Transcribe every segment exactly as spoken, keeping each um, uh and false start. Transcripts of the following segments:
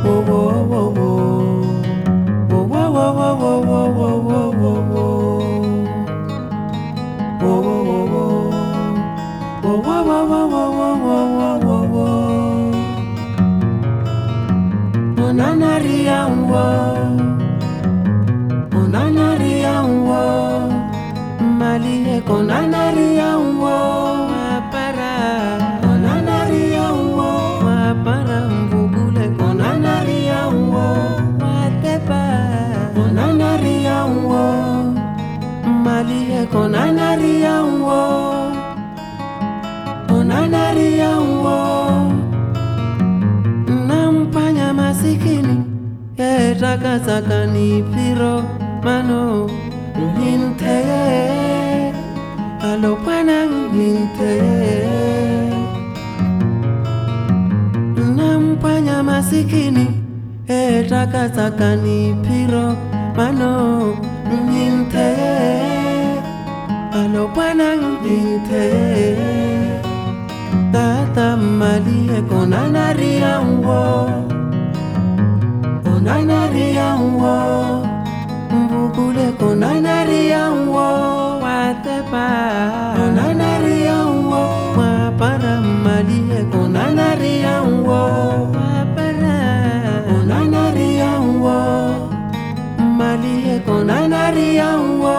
Whoa, whoa, whoa, whoa. Whoa, whoa, whoa, whoa, whoa, whoa, whoa, whoa, whoa. Whoa, whoa, whoa, whoa. Whoa, whoa, whoa, whoa, whoa, whoa, whoa, whoa, whoa. Onanaria wo. Onanaria wo. Mali konanaria wo. Para. Onanaria wo. Para mbugule konanaria wo. Watepa. Onanaria wo. Mali konanaria wo. Onanaria wo. Nampanya masikini etaka sakani piro mano hinte alo panang hinte nampanya masikini etaka sakani piro mano hinte alo panang hinte tata mali konanaria wo. Onanaria wo. Mbugule konanaria wo. Watepa. Onanaria wo. Wapara mali konanaria wo. Wapara. Onanaria wo. Mali konanaria wo.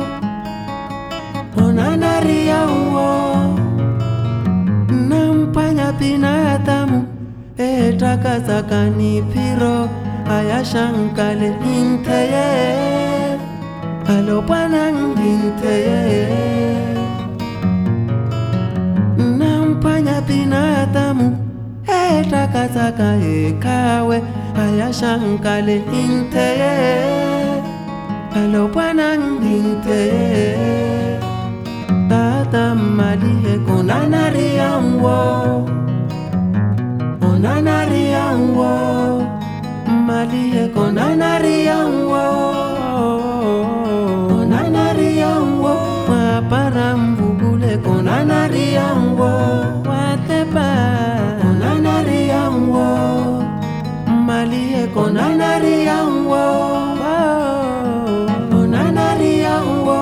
Onanaria wo. Nampanya binadamu etaka sakani piro ayashankale hinteye alopanang hinteye nampanya binadamu etaka saka ekawe ayashankale hinteye alopanang hinteye tata mali konanaria wo. Onanaria wo. Mali konanaria wo. Onanaria wo. Wapara mbugule konanaria wo. Watepa. Onanaria wo. Mali konanaria wo. Onanaria wo.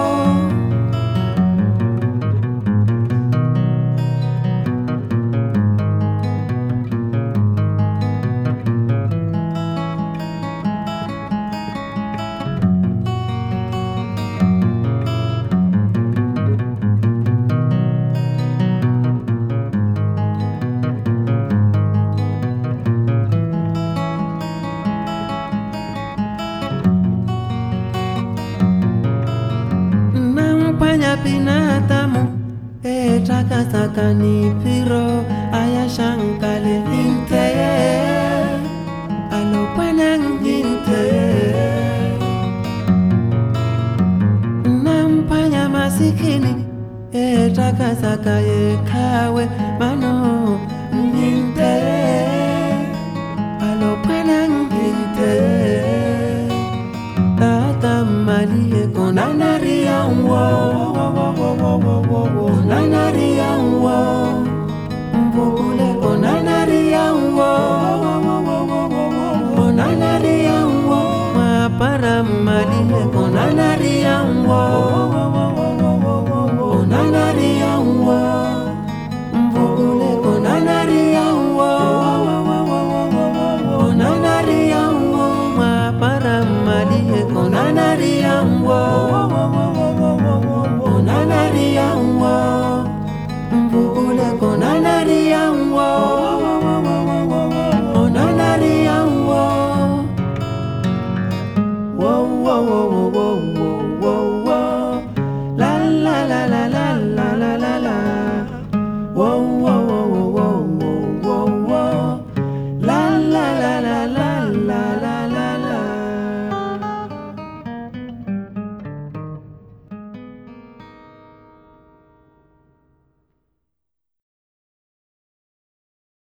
Nampanya binadamu etaka sakani piro ayashankale hinteye alopanang hinteye nampanya masikini etaka sakaye